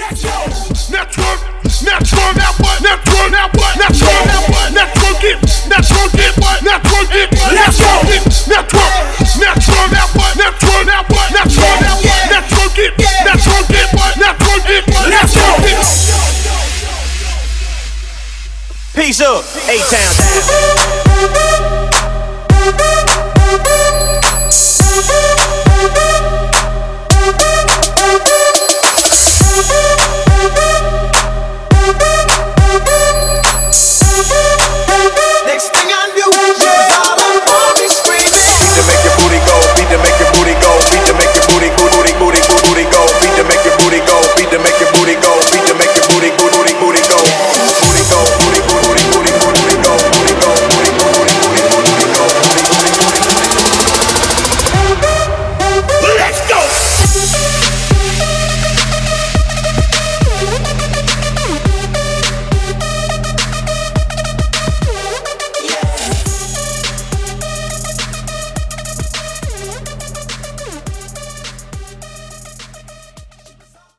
Now twerk, now twerk, now what? Now twerk, now what? Now twerk, now what? Now twerk it, now twerk it, what? Now twerk it, now twerk it, now twerk, now twerk, now what? Now twerk, now what? Now twerk, now what? Now twerk it, now twerk it, what? Now twerk it, now twerk it. Peace up, A-Town.